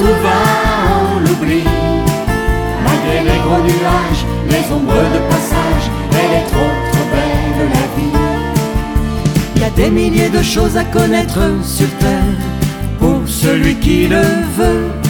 tout va en l'oubli. Malgré les gros nuages, les ombres de passage, elle est trop belle la vie. Il y a des milliers de choses à connaître sur terre pour celui qui le veut.